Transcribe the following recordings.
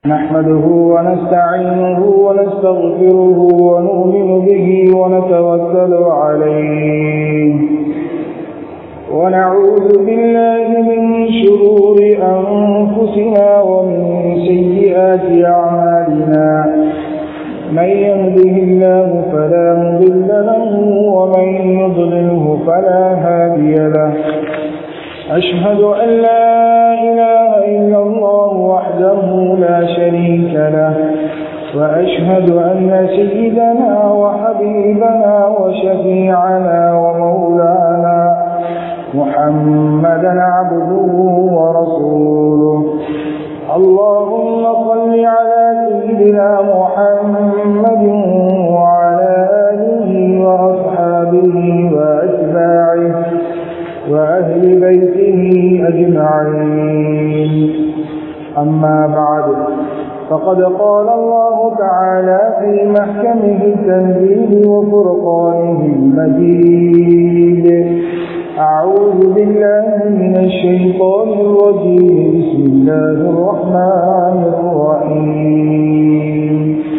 نحمده ونستعينه ونستغفره ونؤمن به ونتوكل عليه ونعوذ بالله من شرور أنفسنا ومن سيئات أعمالنا من يهده الله فلا مضل له ومن يضلله فلا هادي له أشهد أن لا إله إلا الله وحده لا شريك له وأشهد أن سيدنا وحبيبنا وشفيعنا ومولانا محمدا عبده ورسوله اللهم صل على سيدنا محمد وعلى آله وأصحابه وأتباعه وأهل بيته أجمعين أما بعد فقد قال الله تعالى في محكمه التنزيل وفرقانه المجيد أعوذ بالله من الشيطان الرجيم بسم الله الرحمن الرحيم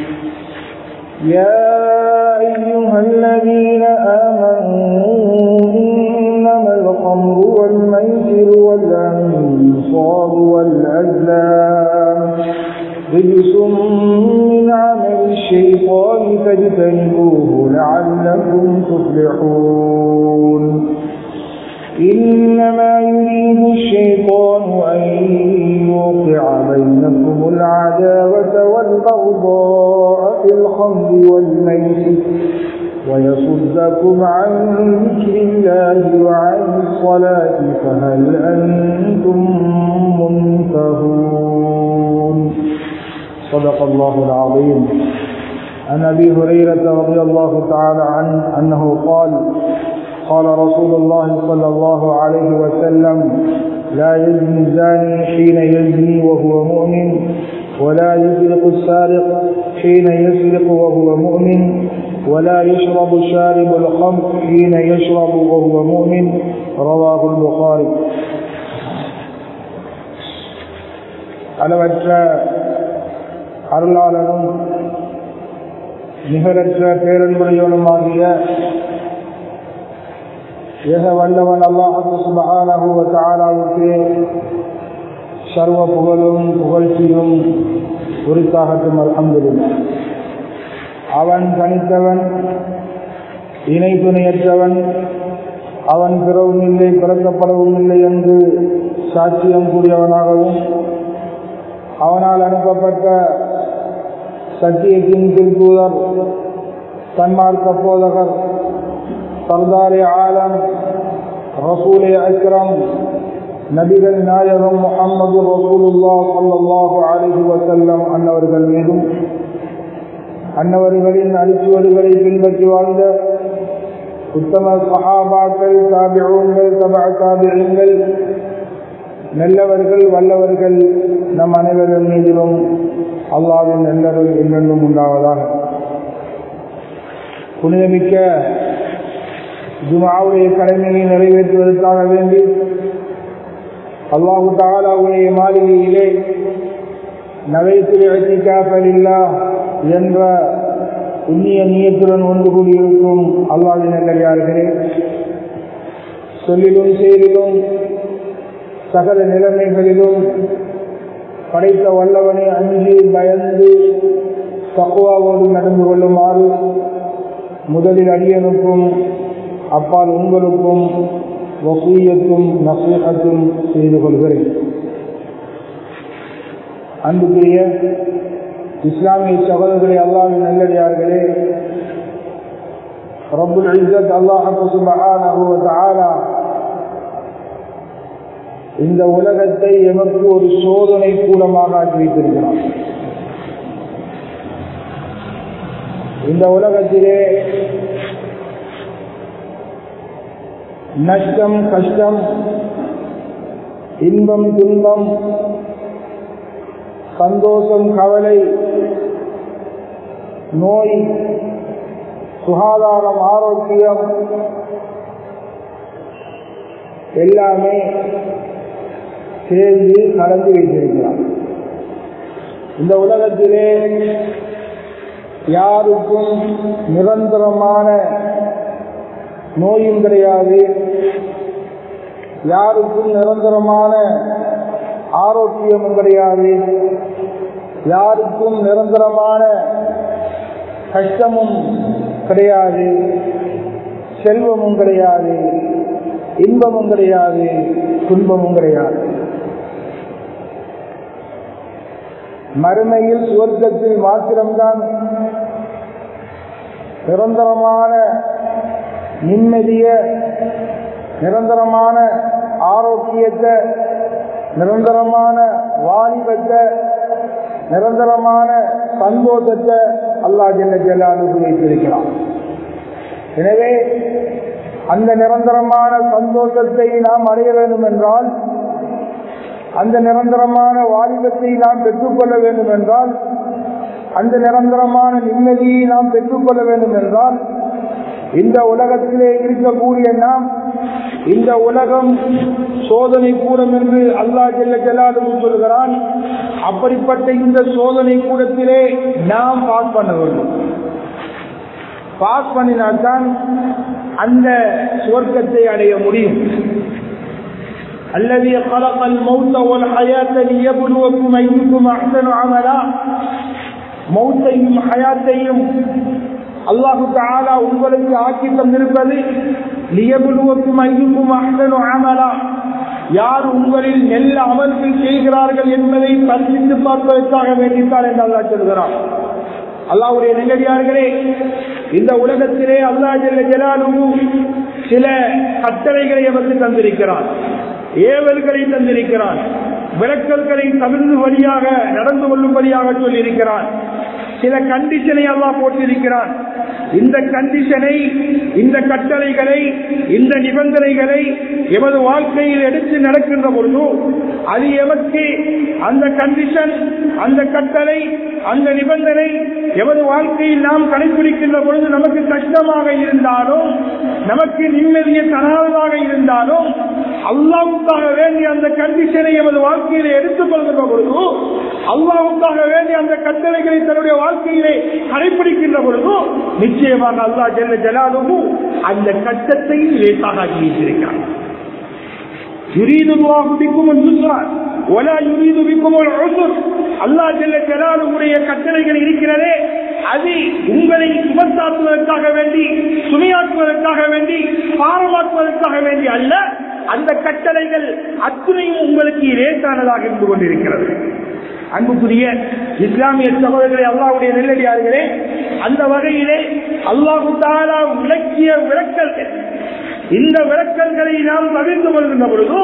يا أيها الذين آمنوا إنما الخمر والميسر والأنصاب والأزلام رجس من عمل الشيطان فاجتنبوه لعلكم تفلحون إنما يريد الشيطان أن يوقع بينكم العداوة والبغضاء في الخمر والميسر ويصدكم عن ذكر الله وعن الصلاة فهل أنتم منتهون صدق الله العظيم. عن أبي هريرة رضي الله تعالى عنه أنه قال قال رسول الله صلى الله عليه وسلم لا يزني الزاني حين يزني وهو مؤمن ولا يسرق السارق حين يسرق وهو مؤمن ولا يشرب شارب الخمر حين يشرب وهو مؤمن رواه البخاري. அளவற்ற அருளாளனும் நிகரற்ற பேரன்புடையவனுமாகிய ஏக வல்லவன் அல்லாஹ் சுப்ஹானஹு வ தஆலாவுக்கு சர்வ புகழும் புகழ்ச்சியும் உரித்தாகட்டும். அல்ஹம்துலில்லாஹ். அவன் தனித்தவன், இணை துணையற்றவன், அவன் பிறவும் இல்லை பிறக்கப்படவும் இல்லை என்று சாட்சியம் கூடியவனாகவும் அவனால் அனுப்பப்பட்ட சத்தியத்தின் திருத்தூதர் சன்மார்க்க போதகர் சர்தாரே ஆலம் ரசூலே அக்ரம் நபிகள் நாயகம் முஹம்மது ரசூலுல்லாஹ் ஸல்லல்லாஹு அலைஹி வஸல்லம் அன்னவர்கள் மீதும் அன்னவர்களின் அடிச்சுவடுகளை பின்பற்றி வாழ்ந்த உத்தம சஹாபாக்கள், தாபிஊன்கள், தபஅ தாபிஈன்கள், நல்லவர்கள் வல்லவர்கள் நம் அனைவர்கள் மீதிலும் அல்லாஹ்வின் நல்லருள் என்றென்றும் உண்டாவதாக. புனிதமிக்க ஜும்ஆவுடைய கடமையை நிறைவேற்றுவதற்காக வேண்டி அல்லாஹு தஆலாவுடைய மாளிகையிலே நவைத்துல் இஅ்திகாஃப லில்லாஹ் என்ற புண்ணிய நியத்துடன் ஒன்று கூடியிருக்கும் அல்லாஹ்வின் நல்லடியார்களே, சொல்லிலும் செயலிலும் சகல நிலைமைகளிலும் படைத்த வல்லவனை அஞ்சி பயந்து தக்வாவோடு நடந்து கொள்ளுமாறு முதலில் அடியனுக்கும் அப்பால் உங்களுக்கும் வஸீயத்தும் நஸீஹத்தும் செய்து கொள்கிறேன். அன்புக்குரிய இஸ்லாமிய சகோதரர்களே, அல்லாஹ்வின் நல்லடியார்களே, ரப்புல் இஸ்ஸத் அல்லாஹ் சுப்ஹானஹு வ தஆலா இந்த உலகத்தை எமக்கு ஒரு சோதனை கூடமாக ஆக்கி வைத்திருக்கிறார். இந்த உலகத்திலே நஷ்டம், கஷ்டம், இன்பம், துன்பம், சந்தோஷம், கவலை, நோய், சுகாதாரம், ஆரோக்கியம் எல்லாமே சேர்ந்து கலந்து வைத்திருக்கிறார். இந்த உலகத்திலே யாருக்கும் நிரந்தரமான நோயும் கிடையாது, யாருக்கும் நிரந்தரமான ஆரோக்கியமும் கிடையாது, யாருக்கும் நிரந்தரமான கஷ்டமும் கிடையாது, செல்வமும் கிடையாது, இன்பமும் கிடையாது, துன்பமும் கிடையாது. மறுமையில் சுவர்க்கத்தில் மாத்திரம்தான் நிரந்தரமான நிம்மதிய, நிரந்தரமான ஆரோக்கியத்தை, நிரந்தரமான வாலிபத்தை, நிரந்தரமான சந்தோஷத்தை அல்லாஹ் ஜல்ல ஜலாலுஹு வைத்திருக்கிறான். எனவே அந்த நிரந்தரமான சந்தோஷத்தை நாம் அடைய வேண்டும் என்றால், அந்த நிரந்தரமான வாலிபத்தை நாம் பெற்றுக்கொள்ள வேண்டும் என்றால், அந்த நிரந்தரமான நிம்மதியை நாம் பெற்றுக்கொள்ள வேண்டும் என்றால், இந்த உலகத்திலே இருக்கக்கூடிய நாம், இந்த உலகம் சோதனை கூடம் என்று அல்லாஹ் ஜல்ல ஜலாலுஹு சொல்கிறான். அப்படிப்பட்ட இந்த சோதனை கூடத்திலே நாம் பாஸ் பண்ண வேண்டும். பாஸ் பண்ணினால்தான் அந்த சுவர்க்கத்தை அடைய முடியும். الذي خلق الموت والحياة ليبلوكم أيكم أحسن عملا. மௌத்தையும் ஹயாத்தையும் அல்லாஹு தஆலா உங்களுக்கு ஆக்கி தந்திருப்பது லியபுலுவக்கும் அய்யுக்கும் அஹ்ஸனு அமலா, யார் உங்களில் நல்ல அமல்கள் செய்கிறார்கள் என்பதை பரிசீலித்து பார்ப்பதற்காக வேண்டித்தான் என்று அல்லாஹ் சொல்கிறான். அல்லாஹ்வுடைய நல்லடியார்களே, இந்த உலகத்திலே அல்லாஹ் ஜல்ல ஜலாலுஹு சில கட்டளைகளை நமக்கு தந்திருக்கிறான், ஏவல்களை தந்திருக்கிறான், விலக்கல்களை தவிர்த்து வழியாக நடந்து கொள்ளும்படியாக சொல்லியிருக்கிறான். சில கண்டிஷனை அல்லாஹ் போட்டிருக்கிறான். இந்த கண்டிஷனை, இந்த கட்டளைகளை, இந்த நிபந்தனைகளை எமது வாழ்க்கையில் எடுத்து நடக்கின்ற பொழுது அது எமக்கு அந்த கண்டிஷன், அந்த கட்டளை, அந்த நிபந்தனை எமது வாழ்க்கையில் நாம் கடைபிடிக்கின்ற பொழுது நமக்கு கஷ்டமாக இருந்தாலும், நமக்கு நிம்மதியை தராததாக இருந்தாலும், அல்லாஹ்வுக்காக வேண்டி அந்த கண்டிஷனை எமது வாழ்க்கையிலே எடுத்துக் கொள்கின்ற பொழுது, அல்லாஹ்வுக்காக வேண்டி அந்த கட்டளைகளை தன்னுடைய வாழ்க்கையிலே கடைபிடிக்கின்ற பொழுது நிச்சயமாக அல்லாஹ் ஜல்ல ஜலாலுஹு அந்த கட்டத்தை லேசாக ஆக்கி வைத்திருக்கிறார். யுரீதுல்லாஹு பிக்குமுல் யுஸ்ரா வலா யுரீது பிக்குமுல் உஸ்ர். அல்லாஹ் ஜல்ல ஜலாலுஹுடைய கட்டளைகள் இருக்கிறதே, அது உங்களை சுமத்தாக்குவதற்காக வேண்டி, சுமையாக்குவதற்காக வேண்டி, பாரமாக்குவதற்காக வேண்டி அல்ல. அந்த கட்டளைகள் அத்துணையும் உங்களுக்கு லேசானதாக இருந்து கொண்டிருக்கிறது. அன்புக்குரிய இஸ்லாமிய சகோதரர்களே, அல்லாஹ்வுடைய நல்லடியார்களே, அந்த வகையிலே அல்லாஹ் தஆலா விளக்கிய விளக்கல்கள், இந்த விளக்கல்களை நாம் பகிர்ந்து கொள்கின்ற பொழுது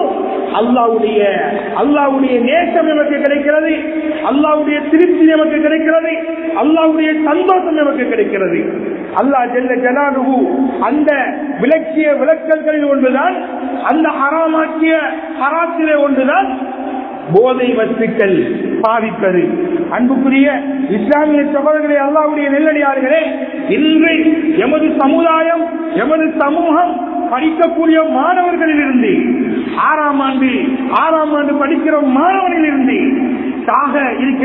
அல்லாஹ்வுடைய நேசம் நமக்கு கிடைக்கிறது, அல்லாஹ்வுடைய திருப்தி நமக்கு கிடைக்கிறது, அல்லாஹ்வுடைய சந்தோஷம் நமக்கு கிடைக்கிறது. அல்லாஹ் ஜல்ல ஜலாலுஹு அந்த விளக்கிய விளக்கல்களில் ஒன்றுதான், அந்த ஹராமாக்கிய ஹராத்திலே ஒன்றுதான் போதை வஸ்துக்கள் பாவிப்பது. அன்புக்குரிய இஸ்லாமிய சகோதரர்களே, அல்லாஹ்வுடைய நல்லடியார்களே, இன்று எமது சமுதாயம், எமது சமூகம் படிக்கக்கூடிய மாணவர்களில் இருந்து, ஆறாம் ஆண்டு படிக்கிற மாணவனில் இருந்து சாக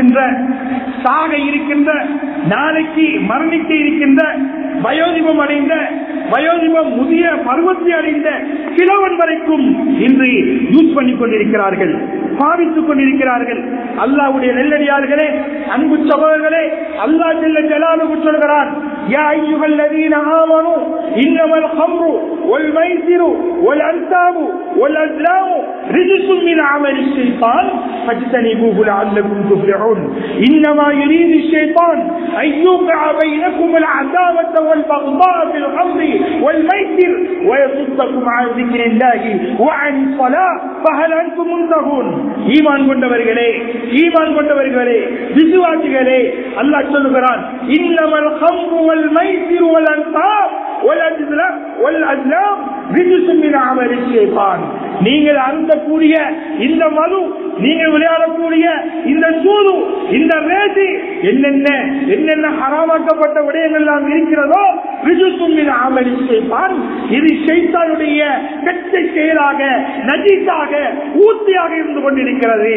இருக்கின்ற நாளைக்கு மரணிக்க இருக்கின்ற வயோதிபம் அடைந்த, வயோதிபம் முதிய பருவத்தை அடைந்த கிழவன் வரைக்கும் இன்று யூஸ் பண்ணிக் கொண்டிருக்கிறார்கள், பாவித்துக் கொண்டிருக்கிறார்கள். அல்லாஹ்வுடைய நல்லடியார்களே, அன்பு சகோதரர்களே, அல்லாஹ் ஜல்ல ஜலாலுஹு சொல்கிறான், யா அய்யுஹல்லதீன ஆமனூ இன்னமல் ஹம்ரு வல் மைசிரு வல் அன்சாபு வல் அஸ்லாமு ரிஜ்சும் மின் அமலி ஷைத்தான் ஃபஜ்தனிபூஹு லஅல்லகும் துஃப்லிஹூன். இன்னமா யுரீது ஷைத்தான் அன் யூகிஅ பைனக்கும் அல் அதாவத வல் பக்தாஅ ஃபில் ஹம்ரி வல் மைசிர் வயசுத்தகும் அன் ذிக்ரில்லாஹி வ அன் ஸலாஹ் ஃபஹல் அன்தும் முன்தஹூன். ஈமான் கொண்டவர்களே, விசுவாசிகளே, அல்லாஹ் சொல்லுகிறான், இன்னமல் ஹம்ரு வல் மைசிரு வல் அன்சாப் வல் அஸ்லாம் ரிஜ்சும் மின் அமலி ஷைத்தான். நீங்கள் அருந்தக்கூடிய இந்த மது, நீங்கள் விளையாடக்கூடிய இந்த சூது, இந்த ரேசி, என்னென்ன ஹராமாக்கப்பட்ட விடயங்கள் எல்லாம் இருக்கிறதோ, இது ஷைத்தானுடைய கெட்ட செயலாக நஜீஸாக ஊத்தியாக இருந்து கொண்டிருக்கிறது.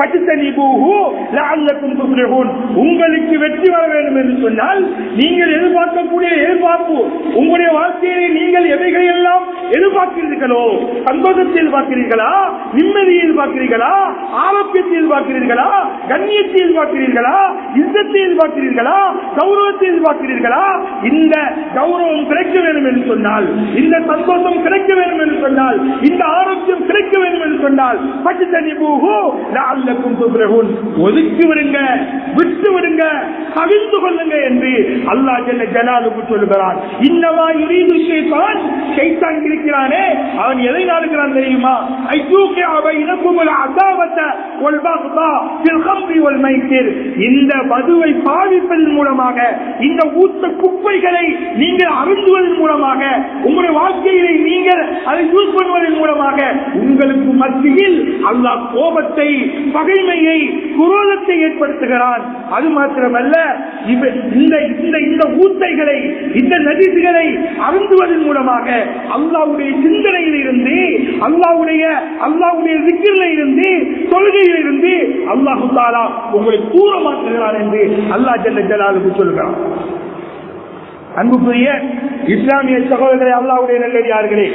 உங்களுக்கு வெற்றி வர வேண்டும் என்று சொன்னால் நீங்கள் எதிர்பார்க்கக்கூடிய எதிர்பார்ப்பு உங்களுடைய வாழ்க்கையை நீங்கள் எவைகளை எல்லாம் எதிர்பார்க்கிறீர்களோ, சந்தோஷத்தை எதிர்பார்க்கிறீர்களா, நிம்மதியை எதிர்பார்க்கிறீர்களா, ஆரோக்கியத்தை எதிர்பார்க்கிறீர்களா, கண்ணியத்தை எதிர்பார்க்கிறீர்களா, இzzத்தை எதிர்பார்க்கிறீர்களா, கௌரவத்தை எதிர்பார்க்கிறீர்களா? இந்த கௌரவம் கிடைக்க வேண்டும் என்று சொன்னால், இந்த சந்தோஷம் கிடைக்க வேண்டும் என்று சொன்னால், இந்த ஆரோக்கியம் கிடைக்க வேண்டும் என்று சொன்னால் ஒதுக்கி விடுங்க, விட்டு விடுங்க, கவிழ்ந்து கொள்ளுங்க என்று அல்லாஹ் ஜல்ல ஜலாலுஹு சொல்கிறான். இன்னமா யுரீது ஷைத்தான், ஷைத்தான் இருக்கிறானே அவன் எதை நாடுகிறான் தெரியுமா? ஐயூகி பைனகுமுல் அதாவத வல் பக்தா ஃபில் கம்ரி வல் மைசிர். இந்த மதுவை பாவிப்பதன் மூலமாக, இந்த ஊத்த குப்பைகளை நீங்கள் அருந்துவதன் மூலமாக, உங்களுடைய வாழ்க்கையிலே நீங்கள் அதை யூஸ் பண்ணுவதன் மூலமாக உங்களுக்கு மத்தியில் அல்லாஹ் கோபத்தை, பகைமையை, குரோதத்தை ஏற்படுத்துகிறான். அது மாத்திரமல்ல, இந்த ஊத்தைகளை, இந்த நதிகளை அருந்துவதன் மூலமாக அல்லாஹ்வுடைய சிந்தனையில் இருந்து, அல்லாஹ்வுடைய திக்ரில் இருந்து, தொழுகையில் இருந்து அல்லாஹ் தஆலா உங்களை தூரமாக்குகிறான் என்று அல்லாஹ் ஜல்ல ஜலாலுஹு சொல்கிறான். அன்புக்குரிய இஸ்லாமிய சகோதரர்களே, அல்லாஹ்வுடைய நல்லடியார்களே,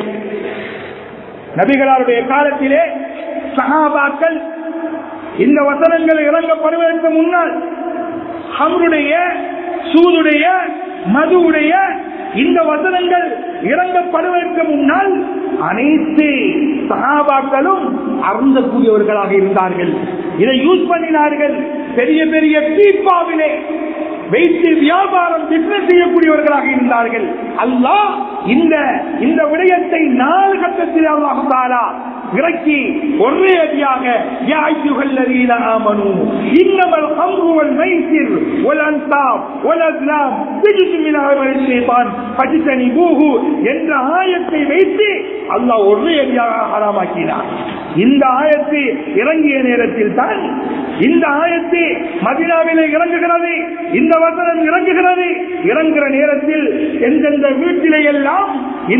நபிகளாருடைய காலத்திலே சஹாபாக்கள் இந்த வசனங்கள் இறங்கப்படுவதற்கு முன்னால் ஹம்ருடைய, சூதுடைய, மதுவுடைய இந்த வசனங்கள் இறங்கப்படுவதற்கு முன்னால் அனைத்து சஹாபாக்களும் அருந்தக்கூடியவர்களாக இருந்தார்கள். இதை யூஸ் பண்ணினார்கள். பெரிய பெரிய பீப்பாவிலே வைத்து வியாபாரம் பிசினஸ் செய்யக்கூடியவர்களாக இருந்தார்கள். அல்லாஹ் இந்த விடயத்தை 4 கட்டத்தில் அல்லாஹ் தஆலா இறக்கி ஒரே அடியாக யா அய்யுஹல்லதீன ஆமனூ இன்னமல் ஹம்ரு வல் மைசிர் வல் அன்சாப் வல் அஸ்லாம் ரிஜ்ஸும் மின் அமலிஷ் ஷைத்தான் ஃபஜ்தனிபூஹு என்ற ஆயத்தை வைத்து அல்லாஹ் ஒரே அடியாக ஹராமாக்கினார். இந்த ஆயத்து இறங்கிய நேரத்தில் தான், இந்த ஆயத்து மதீனாவிலே இறங்குகிறது, இந்த வசனம் இறங்குகிறது. இறங்குகிற நேரத்தில் எந்தெந்த வீட்டிலே எல்லாம்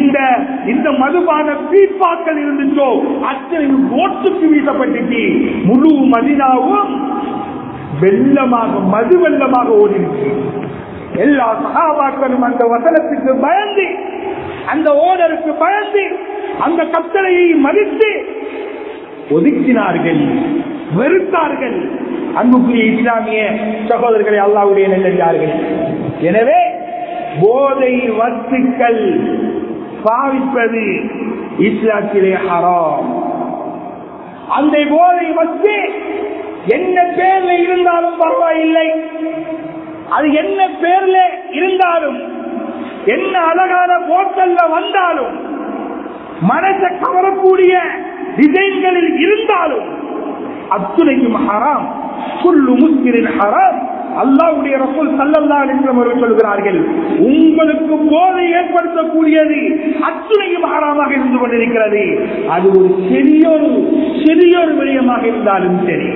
இந்த மதுபான பீப்பாக்கள் இருந்துச்சோ அத்தனை ஓட்டுக்கு வீசப்பட்டு முழு மதீனாவும் வெள்ளமாக, மது வெள்ளமாக ஓடிருக்கு. எல்லா சஹாபாக்களும் அந்த வசனத்துக்கு பயந்து, அந்த ஓடருக்கு பயந்து, அந்த கட்டளையை மதித்து ஒதுக்கினார்கள், வெறுத்தார்கள். அன்புக்குரிய இஸ்லாமிய சகோதரர்களை, அல்லாஹ்வுடைய நல்லடியார்களே, எனவே போதை வஸ்துக்கள் பாவிப்பது இஸ்லாத்திலே ஹராம். அந்த போதை வஸ்து என்ன பேர்ல இருந்தாலும் பரவாயில்லை, அது என்ன பேர்ல இருந்தாலும், என்ன அழகான போட்டல்ல வந்தாலும், மனசை கவரக்கூடிய டிசைன்களில் இருந்தாலும் அத்துணையும் ஹராம். குல்லு முஸ்கிரின் ஹராம். அல்லாஹ்வுடைய ரசூல் ஸல்லல்லாஹு அலைஹி வஸல்லம் அவர்கள் சொல்கிறார்கள், உங்களுக்கு போதை ஏற்படுத்தக்கூடியது அத்துணையும் ஹராமாக இருந்து கொண்டிருக்கிறது. அது ஒரு சிறியோர் விடயமாக இருந்தாலும் சரி,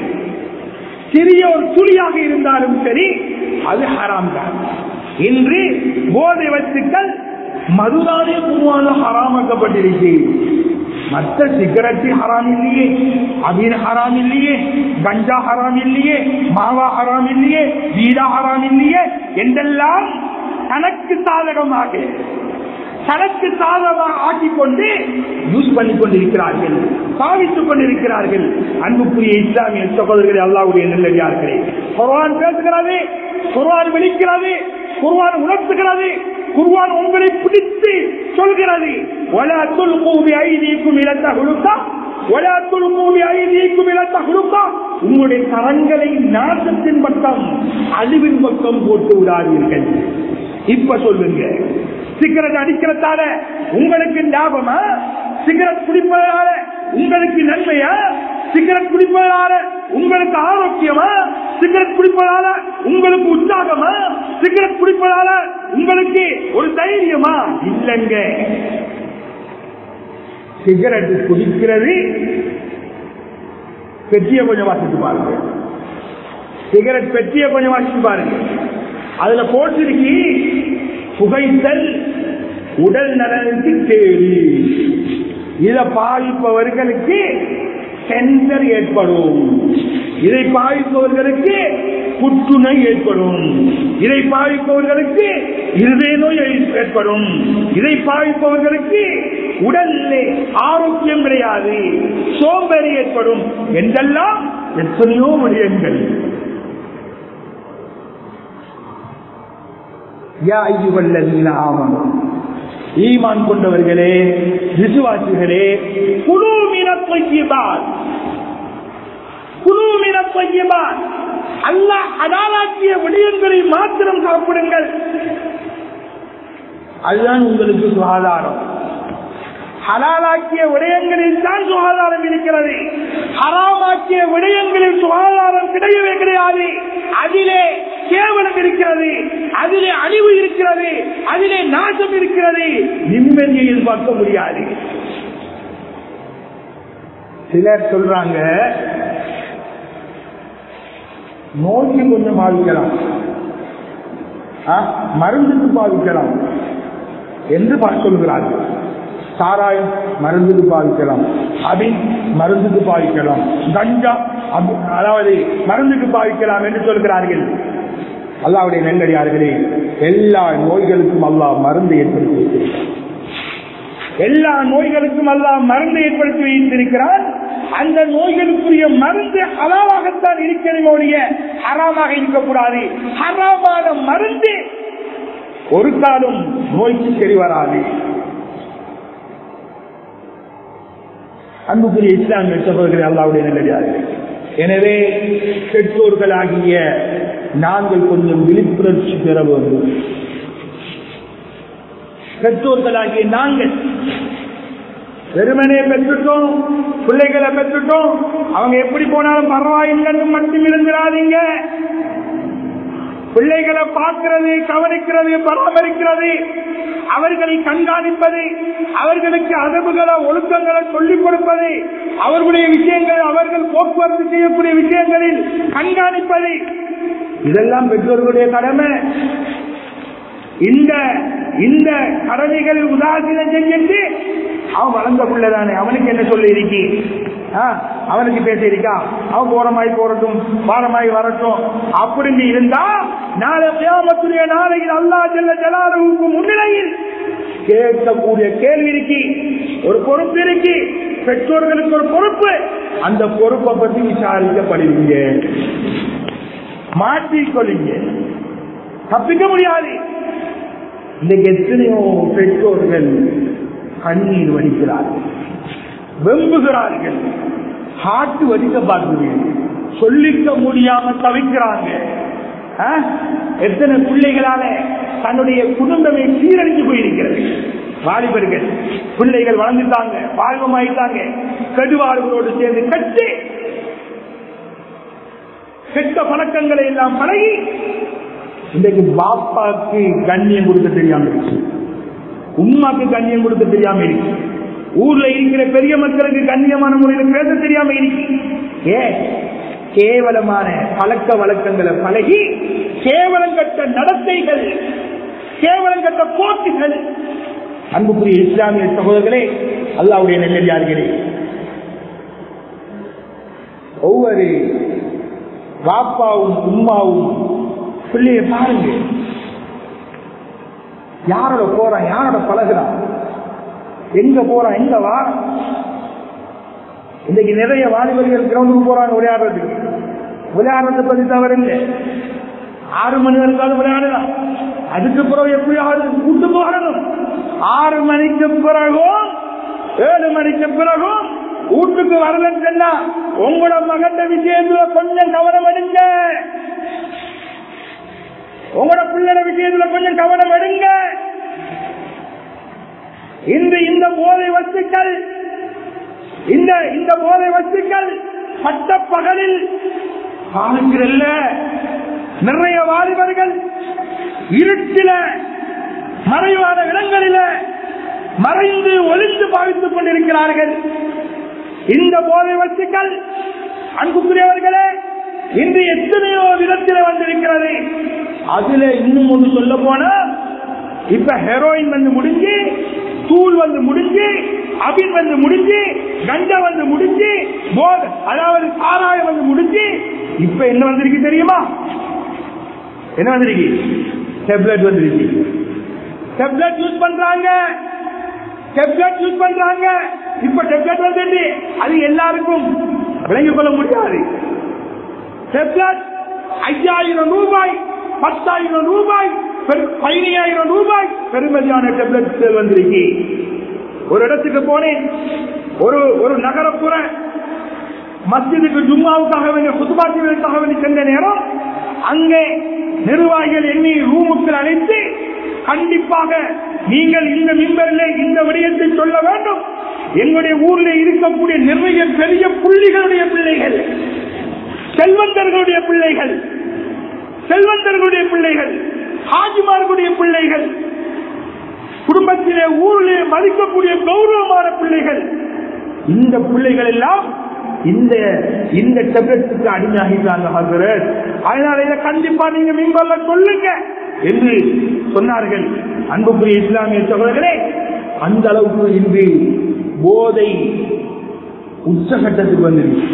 சிறிய ஒரு துளியாக இருந்தாலும் சரி, அது ஹராம் தான். இன்று போதை வஸ்துக்கள் மதுதானே குர்ஆனில் ஹராமாக்கப்பட்டிருக்கு. மற்ற சிகரெட் ஹராம் இல்லையே, அபீர் ஹராம் இல்லையே, கஞ்சா ஹராம் இல்லையே, மாவா ஹராம் இல்லையே, வீடா ஹராம் இல்லையே என்றெல்லாம் தனக்கு சாதகமாக ஆக்கிக்கொண்டு யூஸ் பண்ணி கொண்டிருக்கிறார்கள், பாவித்துக் கொண்டிருக்கிறார்கள். அன்புக்குரிய இஸ்லாமிய சகோதரர்களே, அல்லாஹ்வுடைய நல்லடியார்களே, குர்ஆன் பேசுகிறது, குர்ஆன் விழிக்கிறது, குர்ஆன் உணர்த்துகிறது, குர்ஆன் உங்களை பிடித்து சொல்கிறது, வலா துல்கூ பிஐதீக்கும் இலா தஹ்லுகா வலா துல்கூ பிஐதீக்கும் இலா தஹ்லுகா. உங்களுடைய கரங்களை நாசத்தின் பக்கம், அழிவின் பக்கம் போட்டு விடாதீர்கள். இப்ப சொல்லுங்க, சிகரெட் அடிக்கிறதால உங்களுக்கு லாபமா? சிகரெட் குடிப்பதால உங்களுக்கு நன்மையா? சிகரெட் குடிப்பதால உங்களுக்கு ஆரோக்கியமா? சிகரெட் குடிப்பதால உங்களுக்கு உற்சாகமா? சிகரெட் குடிப்பதால உங்களுக்கு ஒரு தைரியமா? இல்லங்க. சிகரெட் குடிக்கிறது பெட்டிய கொஞ்சம் வாசித்து பாருங்க. சிகரெட் பெட்டிய கொஞ்சம் வாசித்து பாருங்க. அதுல போட்டிருக்கி புகைத்தல் உடல் நலனுக்கு கேடு. இதை பாதிப்பவர்களுக்கு கேன்சர் ஏற்படும், இதை பாதிப்பவர்களுக்கு புற்றுநோய் ஏற்படும், இதை பாதிப்பவர்களுக்கு இருதய நோய் ஏற்படும், இதை பாதிப்பவர்களுக்கு உடலிலே ஆரோக்கியம் கிடையாது, சோம்பேறி ஏற்படும் என்றெல்லாம் எத்தனையோ விடயங்கள். யா அய்யுஹல்லதீன ஆமனூ, ஈமான் கொண்டவர்களே, விசுவாசிகளே, குலூ மினத் த்வய்யிபாத், குலூ மினத் த்வய்யிபாத், அல்லாஹ் ஹலாலாக்கிய விடயங்களை மாத்திரம் சாப்பிடுங்கள். அதுதான் உங்களுக்கு சுகாதாரம். ஹலாலாக்கிய விடயங்களில் தான் சுகாதாரம் இருக்கிறது. ஹராமாக்கிய விடயங்களில் சுகாதாரம் கிடையவே கிடையாது. அதிலே கேவலம் இருக்கிறது, அதிலே அழிவு இருக்கிறது, அதிலே நாசம் இருக்கிறது. நிம்மதியை எதிர்பார்க்க முடியாது. சிலர் சொல்றாங்க நோய்க்கு கொஞ்சம் பாதிக்கலாம், மருந்துக்கு பாதிக்கலாம் என்று சொல்கிறார்கள். சாராயம் மருந்துக்கு பாதிக்கலாம், அபின் மருந்துக்கு பாதிக்கலாம், கஞ்சா அதாவது மருந்துக்கு பாதிக்கலாம் என்று சொல்கிறார்கள். அல்லாஹ்வுடைய நல்லடியார்களே, எல்லா நோய்களுக்கும் அல்லாஹ் மருந்து ஏற்படுத்தி வைத்திருக்கிறார். எல்லா நோய்களுக்கும் அல்லாஹ் மருந்து ஏற்படுத்தி வைத்திருக்கிறார். அந்த நோய்களுக்குரிய மருந்து ஹலாலாகத்தான் இருக்கிறது ஒழிய ஹராமாக இருக்கக்கூடாது. ஹராமான மருந்து ஒரு காலம் நோய்க்கு சரி வராது. அன்புக்குரிய இஸ்லாமிய சகோதரர்களே, அல்லாஹ்வுடைய நல்லடியார்களே, எனவே பெற்றோர்களாகிய நாங்கள் கொஞ்சம் விழிப்புணர்ச்சி பெற வேண்டும். பெற்றோர்களாகிய நாங்கள் வெறுமனே பெற்றுட்டோம், பிள்ளைகளை பெற்றுட்டோம், அவங்க எப்படி போனாலும் பரவாயில்லைன்னு மட்டும் இருந்துடாதீங்க. பிள்ளைகளை பார்க்கிறது, கவனிக்கிறது, பராமரிக்கிறது, அவர்களை கண்காணிப்பது, அவர்களுக்கு அதவுகளை ஒழுக்கங்களை சொல்லிக் கொடுப்பது, அவர்களுடைய விஷயங்கள், அவர்கள் போக்குவரத்து செய்யக்கூடிய விஷயங்களில் கண்காணிப்பது, இதெல்லாம் பெற்றோர்களுடைய கடமை. இந்த கடமைகளில் உதாசீனம் செஞ்சுட்டு அவன் வளர்ந்த பிள்ளைதானே, அவனுக்கு என்ன சொல்லி இருக்கி, அவனுக்கு பேச இருக்கா, அவன் போறமாய் போறட்டும், வாரமாய் வரட்டும் அப்படின்னு இருந்தா நாளை கியாமத்துடைய நாளையில் அல்லாஹ் ஜல்ல ஜலாலுஹு முன்னிலையில் கேட்கக்கூடிய கேள்வி இருக்கு, ஒரு பொறுப்பு இருக்கு. பெற்றோர்களுக்கு ஒரு பொறுப்பு, அந்த பொறுப்பை பற்றி விசாரிக்கப்படுவீங்க, மாற்றிக்கொள்ளுங்க, தப்பிக்க முடியாது. இன்றைக்கு எத்தனையோ பெற்றோர்கள் கண்ணீர் வடிக்கிறார்கள், வெம்புகிறார்கள், ஹார்ட் வடிக்க பார்க்கிறீர்கள், சொல்லிக்க முடியாம தவிக்கிறாங்க. எத்தனை பிள்ளைகளால தன்னுடைய குடும்பமே சீரழிஞ்சு போயிருக்கிறது. வாலிபர்கள் பிள்ளைகள் வளர்ந்துட்டாங்க, வாழ்வமாயிட்டாங்க, கெடுவார்களோடு சேர்ந்து கட்டி கெட்ட பழக்கங்களை எல்லாம் பழகி இன்றைக்கு பாப்பாக்கு கண்ணியம் கொடுக்க தெரியாம இருக்கு, உம்மாக்கு கண்ணியம் கொடுக்க தெரியாம இருக்கு, ஊர்ல இருக்கிற பெரிய மக்களுக்கு கண்ணியமான முறையில் பேச தெரியாம இருக்கு. கேவலமான பழக்க வழக்கங்களை பழகி கேவலம் கட்ட நடத்தைகள், கேவலம் கட்ட போக்குகள். அன்புக்குரிய இஸ்லாமிய சகோதரர்களே, அல்லாஹ்வுடைய நல்லடியார்களே, ஒவ்வொரு பாப்பாவும் உம்மாவும் பிள்ளைய பாருங்க, யாரோட போறான், யாரோட பழகுறான், எங்க போறான், எங்க வாரான். இன்னைக்கு நிறைய வாலிபர்கள் கிரவுண்டுக்கு போறாங்க விளையாடுறதுக்கு. விளையாடுறதை பத்தி தவறு இல்லை, 6 மணி வரைக்கும் விளையாடலாம். அதுக்கு பிறகு எப்படியாவது கூட்டு போகணும். 6 மணிக்கு பிறகும் 7 மணிக்கு பிறகும் வீட்டுக்கு வரலன்னு சொன்னா உங்களோட மகன் விஷயத்துல கொஞ்சம் கவனம் எடுங்க, உங்களோட பிள்ளைட விஷயத்துல கொஞ்சம் கவனம் எடுங்க. இந்த போதை வஸ்துக்கள், இந்த போதை வஸ்துக்கள் பட்ட பகலில் காலங்களில் நிறைய வாலிபர்கள் இருட்டில மறைவான இடங்களில மறைந்து ஒளிந்து பாவித்துக் கொண்டிருக்கிறார்கள். இந்த போதை வஸ்துக்கள் அன்புக்குரியவர்களே இன்று எத்தனையோ விதத்தில் வந்திருக்கிறது. அதுல இன்னும் ஒன்று சொல்ல போனா இப்ப ஹெரோயின் வந்து முடிஞ்சு, தூள் வந்து முடிஞ்சு, அபின் வந்து முடிஞ்சு, கஞ்சா வந்து முடிஞ்சு, அதாவது சாராயம் வந்து முடிஞ்சு, இப்ப என்ன வந்திருக்கு தெரியுமா? என்ன வந்திருக்கு? டேப்லெட் வந்திருக்கு. டேப்லெட் யூஸ் பண்றாங்க, டேப்லெட் யூஸ் பண்றாங்க. இப்ப டேப்லெட் வந்துட்டு அது எல்லாருக்கும் விளங்கிக் கொள்ள முடியாது. டேப்லெட் 5000 ரூபாய், 10,000 ரூபாய், 15,000 ரூபாய் பெருமதியான டேப்லெட் வந்திருக்கு. ஒரு இடத்துக்கு போனேன், ஒரு நகரப்புற மஸ்ஜிதுக்கு ஜும்மாவுக்காக வேண்டிய குத்துபாட்டிகளுக்காக வேண்டி சென்ற நேரம் அங்கே நிர்வாகிகள் என்னை ரூமுக்கு அழைத்து, கண்டிப்பாக நீங்கள் இந்த மிம்பரிலே இந்த விடயத்தை சொல்ல வேண்டும். எங்களுடைய ஊரில் இருக்கக்கூடிய நிறைய பெரிய புள்ளிகளுடைய பிள்ளைகள், செல்வந்தர்களுடைய பிள்ளைகள், செல்வந்தர்களுடைய பிள்ளைகள், ஹாஜிமார்களுடைய பிள்ளைகள், குடும்பத்திலே ஊரிலே மதிக்கக்கூடிய கௌரவமான பிள்ளைகள், இந்த பிள்ளைகள் எல்லாம் இந்த டேப்லெட்டுக்கு அடிமையாகிட்டாங்க. அதனால இதை கண்டிப்பா நீங்க மிம்பர்ல சொல்லுங்க என்று சொன்னார்கள். அன்புக்குரிய இஸ்லாமிய சகோதரர்களே, அந்த அளவுக்கு இன்று போதை உச்சகட்டத்துக்கு வந்துருக்கு.